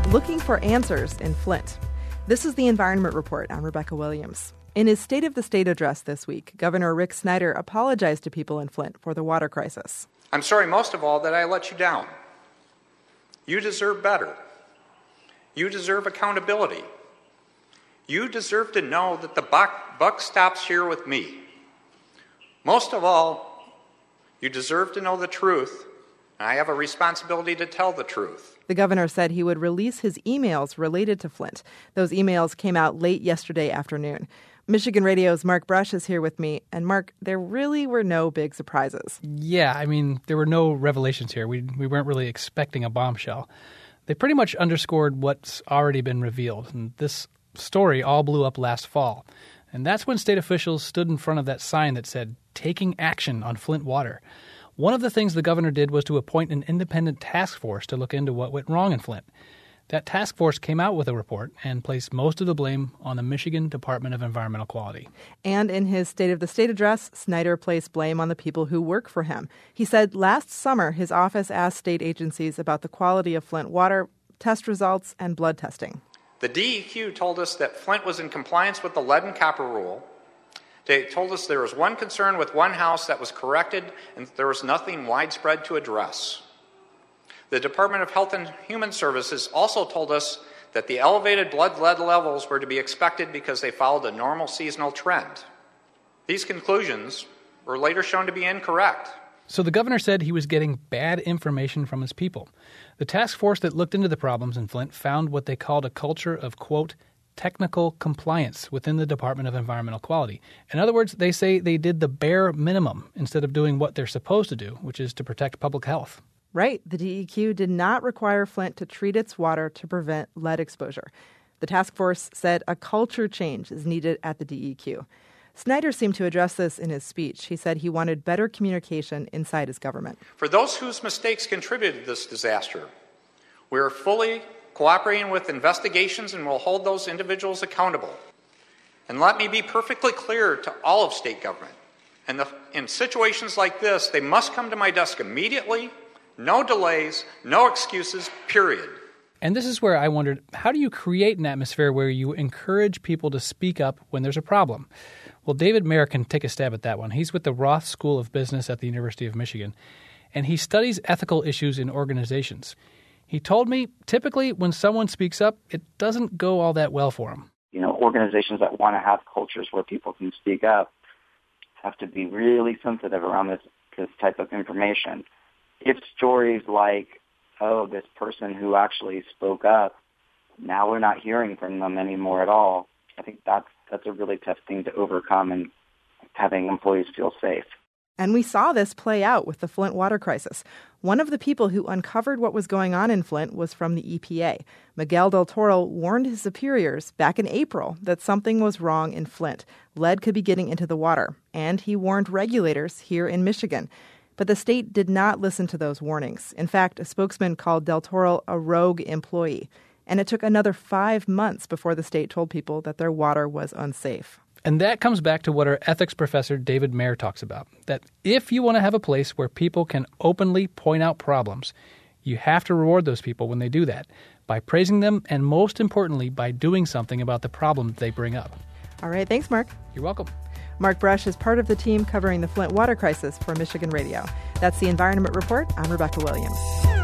looking for answers in Flint. This is the Environment Report. I'm Rebecca Williams. In his State of the State address this week, Governor Rick Snyder apologized to people in Flint for the water crisis. I'm sorry most of all that I let you down. You deserve better. You deserve accountability. You deserve to know that the buck stops here with me. Most of all, you deserve to know the truth, and I have a responsibility to tell the truth. The governor said he would release his emails related to Flint. Those emails came out late yesterday afternoon. Michigan Radio's Mark Brush is here with me. And Mark, there really were no big surprises. Yeah, I mean, there were no revelations here. We weren't really expecting a bombshell. They pretty much underscored what's already been revealed. And this story all blew up last fall. And that's when state officials stood in front of that sign that said, "Taking action on Flint water." One of the things the governor did was to appoint an independent task force to look into what went wrong in Flint. That task force came out with a report and placed most of the blame on the Michigan Department of Environmental Quality. And in his State of the State address, Snyder placed blame on the people who work for him. He said last summer his office asked state agencies about the quality of Flint water, test results, and blood testing. The DEQ told us that Flint was in compliance with the lead and copper rule. They told us there was one concern with one house that was corrected and there was nothing widespread to address. The Department of Health and Human Services also told us that the elevated blood lead levels were to be expected because they followed a normal seasonal trend. These conclusions were later shown to be incorrect. So the governor said he was getting bad information from his people. The task force that looked into the problems in Flint found what they called a culture of, quote, technical compliance within the Department of Environmental Quality. In other words, they say they did the bare minimum instead of doing what they're supposed to do, which is to protect public health. Right. The DEQ did not require Flint to treat its water to prevent lead exposure. The task force said a culture change is needed at the DEQ. Snyder seemed to address this in his speech. He said he wanted better communication inside his government. For those whose mistakes contributed to this disaster, we are fully cooperating with investigations and will hold those individuals accountable. And let me be perfectly clear to all of state government. In situations like this, they must come to my desk immediately, no delays, no excuses, period. And this is where I wondered, how do you create an atmosphere where you encourage people to speak up when there's a problem? Well, David Mayer can take a stab at that one. He's with the Roth School of Business at the University of Michigan, and he studies ethical issues in organizations. He told me, typically, when someone speaks up, it doesn't go all that well for them. You know, organizations that want to have cultures where people can speak up have to be really sensitive around this type of information. If stories like, oh, this person who actually spoke up, now we're not hearing from them anymore at all, I think that's a really tough thing to overcome and having employees feel safe. And we saw this play out with the Flint water crisis. One of the people who uncovered what was going on in Flint was from the EPA. Miguel Del Toro warned his superiors back in April that something was wrong in Flint. Lead could be getting into the water. And he warned regulators here in Michigan. But the state did not listen to those warnings. In fact, a spokesman called Del Toro a rogue employee. And it took another 5 months before the state told people that their water was unsafe. And that comes back to what our ethics professor David Mayer talks about, that if you want to have a place where people can openly point out problems, you have to reward those people when they do that, by praising them and, most importantly, by doing something about the problem they bring up. All right. Thanks, Mark. You're welcome. Mark Brush is part of the team covering the Flint water crisis for Michigan Radio. That's the Environment Report. I'm Rebecca Williams.